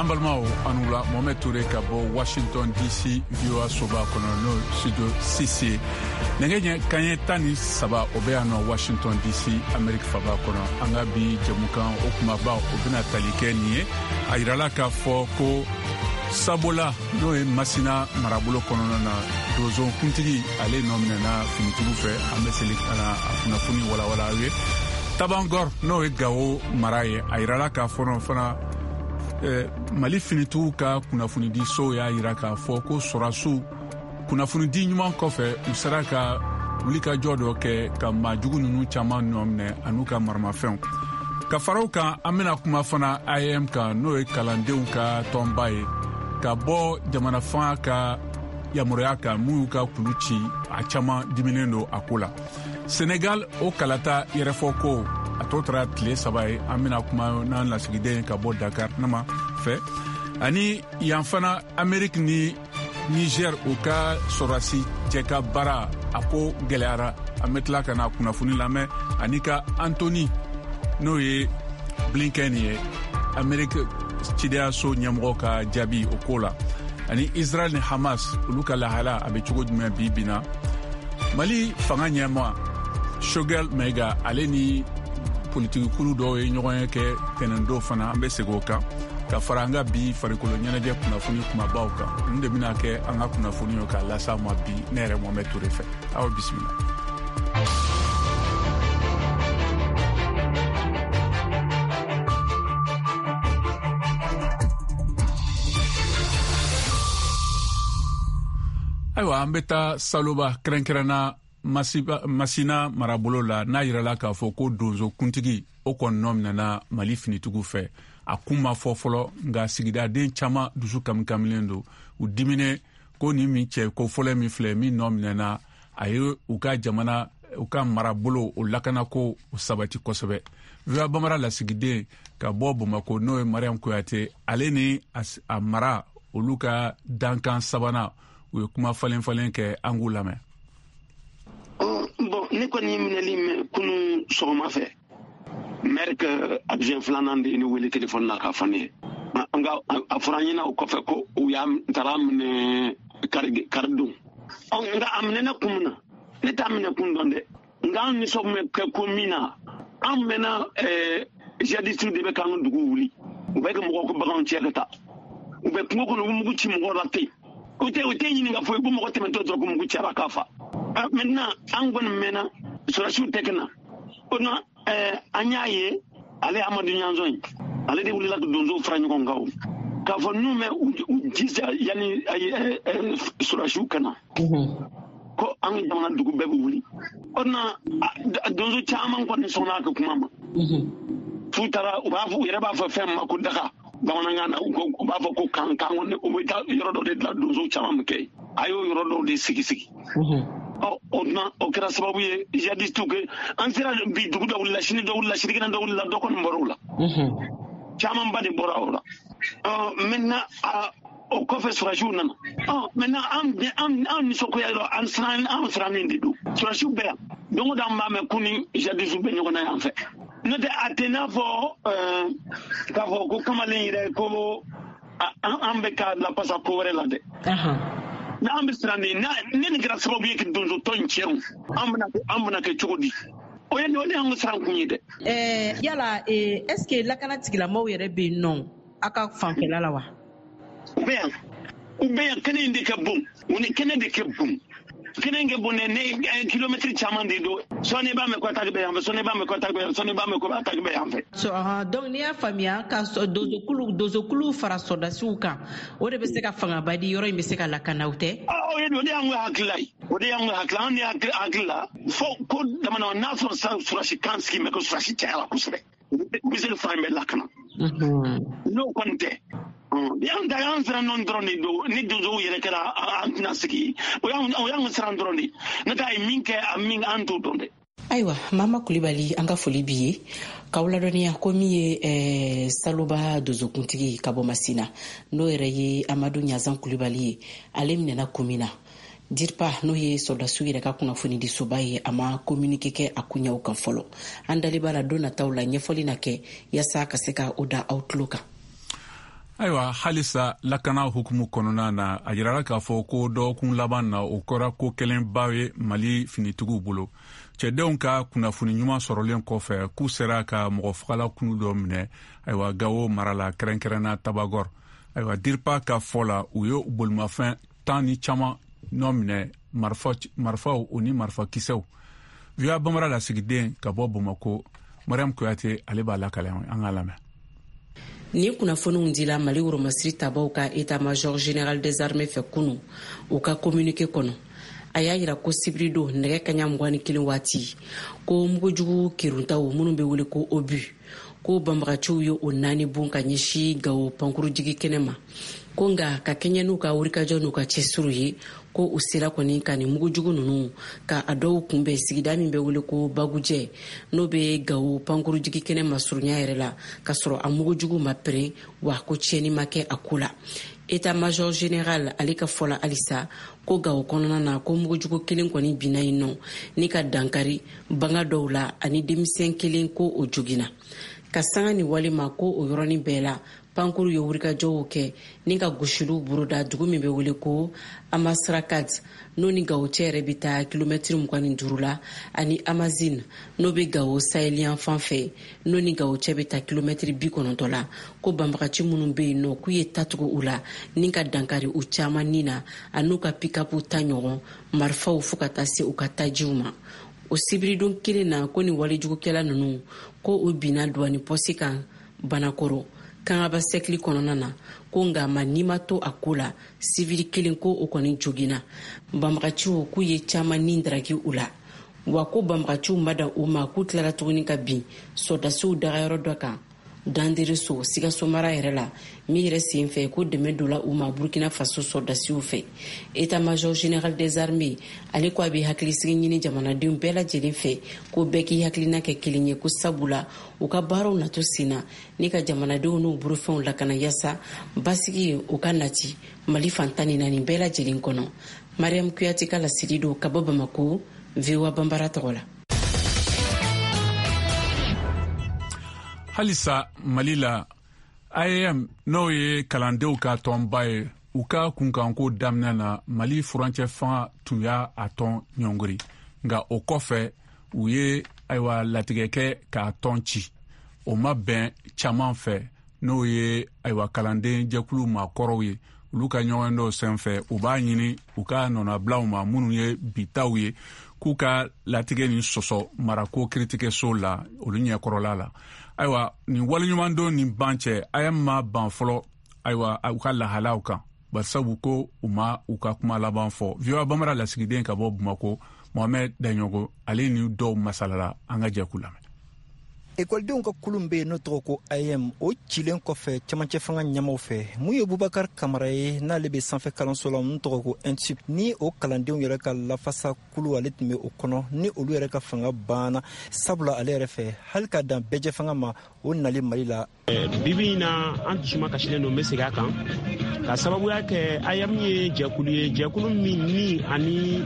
Ambalmao Anula Mohamed Touré Kabo Washington DC VOA Soba Kono Studio CC Nengenya Kanye Tani Saba Obeano Washington DC America Faba Kono Angabi Jamukan Okumaba Obina Talikeni Airala ka foko Sabola no Masina Marabulo Kono na Dozo Kuntigi ale nomina na finitugu fe ameseli ana afunafuni wala we Tabangor no Gao Maraye Airala ka fono fana Mali finitu ka kunafuni di so ya iraka foko sorasu kunafuni di nyuma kofe usaraka ulika jodo ke ka majugu nunu chama nomne anuka marmafen ka farauka amena kuma fana IM ka no kalandeu ka tombaye ka bo jamana fa ka yamuraka muka kuluchi a chama diminendo akula Senegal o kalata yerefoko atotra tile sabai amina kuma na la sigide ka bo Dakar nama fe ani yanfana Amerique ni Niger o ka sorasi jeka bara ako geleara ametla kana kuna funi lame anika Anthony noye Blinken ye Amerique chidea so nyamro ka jabi okola ani Israel ni Hamas luka la hala abe chugo dum bibina Mali fanga nyama Shogel Mega aleni politique kulu do e ñogon ke tenendo fana ambe segoka ka faranga bi farikolo ñanaje kuna funi kuma bawka nde bina ke anga kuna funi ka la sama bi nere Mohamed Touré fe aw bismillah aywa ambeta saloba krenkrena Masina Marabolo la na yirala ka fo ko donzo kuntigi o kon nomna na Mali finitugu fe akuma fofolo nga sigida den chama dusu kamkamilendo u dimine ko ni mi che ko fole mi fle mi nomna na ayo uka jamana uka Marabolo o lakana ko sabati kosobe via bamara la sigide ka bobo mako no Mariam Kouyaté aleni a mara oluka dankan sabana u kuma falen ke angulame ne kɔni minɛli mɛn kunu sɔgɔma fɛ maire ka adjoint filanan de ni wele téléphone na ka fɔ ne ye nka a fɔra an ɲɛna o kɔfɛ ko u y'a taara minɛ karidon nka a minɛna kun min na ne t'a minɛ kun dɔn dɛ nka an nisɔn bɛ kɛ ko min na an mɛnna jihadistes de bɛ k'an ka dugu wuli u bɛ kɛ mɔgɔw ko baganw cɛ ka taa u bɛ kungo kɔnɔ u bɛ mugu ci mɔgɔw la ten o tɛ ɲini ka fɔ i ko mɔgɔ tɛmɛtɔ dɔrɔn ko mugu cɛra k'a fa maintenant an kɔni mɛnna sɔrɔsiw tɛ kɛna o na an y'a ye ale Amadu Ɲanzɔn ale de wulila ka donsow fara ɲɔgɔn kan o k'a fɔ n'u mɛ u jija yanni sɔrɔsiw kana ko an ka jamana dugu bɛɛ bɛ wuli o na donso caman kɔni sɔnna a ka kuma ma f'u taara u yɛrɛ b'a fɔ fɛn ma ko daga bamanankan na u b'a fɔ ko kan kɔni u bɛ taa yɔrɔ dɔ de dilan donso caman bɛ kɛ a y'o yɔrɔ dɔw de sigi o kɛra sababu ye jihadistes ke an sera bi dugu dɔ wulila sini dɔ wulila sinikɛnɛ dɔ wulila dɔ kɔni bɔra o la camanba de bɔra o la maintenant o kɔfɛ sɔrɔsiw nana maintenant an nisɔngoya yɔrɔ an sirannen de don sɔrɔsiw bɛ yan don o don an b'a mɛn ko ni jihadistes bɛ ɲɔgɔn na yan fɛ n'o tɛ a tɛ n'a fɔ k'a fɔ ko kamalen yɛrɛ ko an bɛ ka lapasa ko wɛrɛ la dɛ n'an bɛ siran ne nin kɛra sababu ye ka donso tɔ in tiɲɛ an bɛna kɛ cogo di o ye an ka siran kun ye dɛ yala est-ce que lakana tigilamɔgɔw yɛrɛ bɛ yen nɔ a ka fanfɛla la wa u bɛ yan kɛnɛ in de ka bon u ni kɛnɛ de ka bon kɛnɛ in ka bon ne kilomɛtiri caman de don sɔɔni b'a mɛn ko ataki bɛ yan fɛ sɔɔni b'a mɛn ko ataki bɛ yan sɔɔni b'a mɛn ko ataki bɛ yan fɛ donc n'i y'a faamuya ka donsokulu fara sɔrdasiw kan o de bɛ se ka fangaba di yɔrɔ in bɛ se ka lakana o tɛ o de y'an ka hakilila ye o de y'an ka hakilila an ni hakili la fo ko jamana n'a sɔrɔ surasi kan sigi mɛ ko surasi cayara kosɛbɛ u bɛ se ka fan bɛɛ lakana n'o kɔni tɛ y'an siran nɔ dɔrɔn de don ni donsow yɛrɛ kɛra an tɛna sigi o y'an siran dɔrɔn de ne t'a ye min kɛ an t'o dɔn dɛ. Ayiwa Mama Kulibali an ka foli bi ye k'aw ladɔnniya ko min ye Saloba donsokuntigi ka bɔ Masina n'o yɛrɛ ye Amadu Ɲanzɔn Kulibali ye ale minɛna ko min na DIRPA n'o ye sɔrdasiw yɛrɛ ka kunnafoni di soba ye a ma communiqué kɛ a kuɲaw kan fɔlɔ an dali b'a la don nataw la ɲɛfɔli na kɛ yaasa ka se ka o da aw tulo kan. Ayiwa halisa lakana hukumu kɔnɔna na a jirala k'a fɔ ko dɔgɔkun laban na o kɔra ko kelenba ye Mali finitigiw bolo. Cɛdenw ka kunnafoni ɲuman sɔrɔlen kɔfɛ k'u sera ka mɔgɔ fagala kunu dɔ minɛ ayiwa Gawo marala kɛrɛnkɛrɛnna Tabagɔr. Ayiwa DIRPA ka fɔ la u ye bolimafɛn 10 ni caman nɔ minɛ marifaw o ni marifakisɛw. VOA Bambara lasigiden ka bɔ Bamakɔ, Mariam Kuyate ale b'a lakalen an ka lamɛn. Ni kunnafoniw dila Mali Woromasiri tabaw ka état-major général des armées fɛ kunu u ka communiqué kɔnɔ. A y'a yira ko sibirido nɛgɛ kaɲa 21 waati ko mugujugu keruntaw minnu bɛ wele ko obu ko banbagaciw ye o 4 bon ka ɲɛsi Gawo pankurujigi kɛnɛ ma ko nga ka kɛɲɛ n'u ka wulikajɔ n'u ka cɛsuru ye ko u sera kɔni ka ni mugujugu ninnu ka a dɔw kunbɛn sigida min bɛ wele ko Bagujɛ n'o bɛ Gawo pankurujigi kɛnɛ ma surunya yɛrɛ la ka sɔrɔ a mugujugu ma pɛrɛn wa ko tiɲɛni ma kɛ a ko la. État-major général ale ka fɔla alisa ko Gawo kɔnɔna na ko mugujugu kelen kɔni bina yen nɔ ni ka dankari banga dɔw la ani denmisɛn kelen ko o jogina. Ka sanga ni walima ko o yɔrɔnin bɛɛ la pankuru ye wulikajɔw kɛ ni ka gosiliw buruda dugu min bɛ wele ko Amasrakat n'o ni Gawo cɛ yɛrɛ bɛ taa kilomɛtiri 25 la ani Amazine n'o bɛ Gawo sahelian fan fɛ n'o ni Gawo cɛ bɛ taa kilomɛtiri 90 la ko banbagaci minnu bɛ yen nɔ k'u ye tatugu u la ni ka dankari u caman ni na a n'u ka pick-up ta ɲɔgɔn marifaw fo ka taa se u ka tajiw ma. O sibiridon kelen na ko ni walijugukɛla ninnu ko u bina douane poste kan Banakɔrɔ kangaba sekli kɔnɔna na ko nga ma ni ma to a ko la civil kelen ko o kɔni jogina banbagaciw k'u ye caman ni daraki u la wa ko banbagaciw mada u ma k'u tilara tuguni ka bin sɔdasiw dagayɔrɔ dɔ kan Dandereso Sikaso mara yɛrɛ la min yɛrɛ sen fɛ ko dɛmɛ dɔ la u ma Burkina Faso sɔdasiw fɛ. État-major général des armées ale ko a bɛ hakilisigi ɲini jamanadenw bɛɛ lajɛlen fɛ ko bɛɛ k'i hakilina kɛ kelen ye ko sabula u ka baaraw nato senna ni ka jamanadenw n'u burufɛnw lakana yasa basigi ye u ka nati Mali fantan ni naani bɛɛ lajɛlen kɔnɔ. Mariam Kuyate ka lasiri do ka bɔ Bamako, VOA Bambara tɔgɔ la. Halisa Mali la IAM n'o ye kalandenw ka tɔnba ye u ka kunkanko daminɛ na Mali furancɛ fanga tun y'a tɔn ɲɔngiri nka o kɔfɛ u ye ayiwa latigɛkɛ k'a tɔn ci o ma bɛn caman fɛ n'o ye ayiwa kalanden jɛkulu maakɔrɔw ye olu ka ɲɔgɔn dɔw senfɛ u b'a ɲini u ka nɔnabilaw ma minnu ye bitaw ye k'u ka latigɛ ni sɔsɔ marako kiiritigɛso la olu ɲɛkɔrɔla la. Ayiwa nin waleɲumandon ni ban cɛ IAM ma ban fɔlɔ ayiwa u ka lahalaw kan basabu ko u ma u ka kuma laban fɔ. VOA Bambara lasigiden ka bɔ Bamakɔ, Mohamed Daɲogo ale ni dɔw masalala an ka jɛku lamɛn. Ekɔlidenw ka kulun bɛ yen n'o tɔgɔ ko IAM o cilen kɔfɛ cɛmancɛ fanga ɲɛmaw fɛ mun ye Bubakar Kamara ye n'ale bɛ sanfɛ kalanso la n'o tɔgɔ ko INSUP ni o kalandenw yɛrɛ ka lafasa kulu ale tun bɛ o kɔnɔ ni olu yɛrɛ ka fanga banna sabula ale yɛrɛ fɛ hali ka dan bɛɛjɛ fanga ma o nali Mali la. Bibi in na an dusuma kasilen don n bɛ segin a kan ka sababuya kɛ IAM ye jɛkulu min ni ani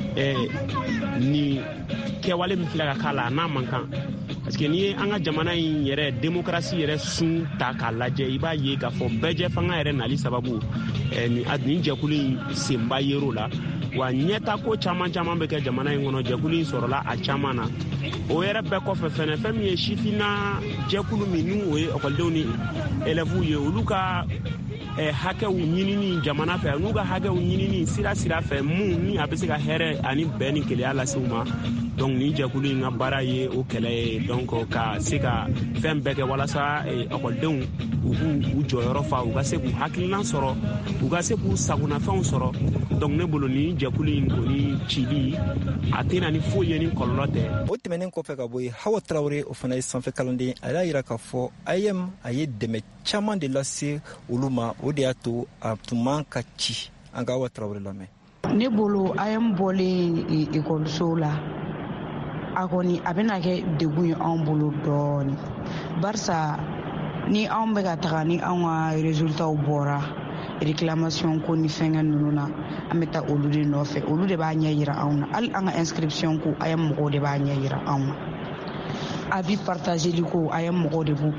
ni kɛwale min filɛ ka k'a la n'a man kan. Parce que ni an ka jamana in yɛrɛ démocratie yɛrɛ sun ta k'a lajɛ i b'a ye k'a fɔ bɛɛjɛ fanga yɛrɛ nali sababu ni jɛkulu in senba yer'o la wa ɲɛta ko caman bɛ kɛ jamana in kɔnɔ jɛkulu in sɔrɔla a caman na o yɛrɛ bɛɛ kɔfɛ fɛnɛ fɛn min ye sifina jɛkulu min n'u o ye ekɔlidenw ni élèves ye olu ka hakɛw ɲinini jamana fɛ n'u ka hakɛw ɲinini sira fɛ mun ni a bɛ se ka hɛrɛ ani bɛn ni kelenya lase u ma donc ni jɛkulu in ka baara ye o kɛlɛ ye donc ka se ka fɛn bɛɛ kɛ walasa ekɔlidenw u k'u jɔyɔrɔ fa u ka se k'u hakilina sɔrɔ u ka se k'u sagonafɛnw sɔrɔ donc ne bolo ni jɛkulu in kɔni cili a tɛna ni foyi ye ni kɔlɔlɔ tɛ. O tɛmɛnen kɔfɛ ka bɔ yen Hawa Tarawele o fana ye sanfɛ kalanden a y'a yira k'a fɔ IAM a ye dɛmɛ caman de lase olu ma o de y'a to a tun man ka ci an ka Hawa Tarawele lamɛn. Ne bolo IAM bɔlen ekɔlisow la a kɔni a bɛna kɛ degun ye anw bolo dɔɔni barisa ni anw bɛ ka taga ni anw ka résultats bɔra réclamation ko ni fɛngɛ ninnu na an bɛ taa olu de nɔfɛ olu de b'a ɲɛ yira anw na hali an ka inscription ko IAM mɔgɔw de b'a ɲɛ yira anw na avis partageli ko IAM mɔgɔw de b'u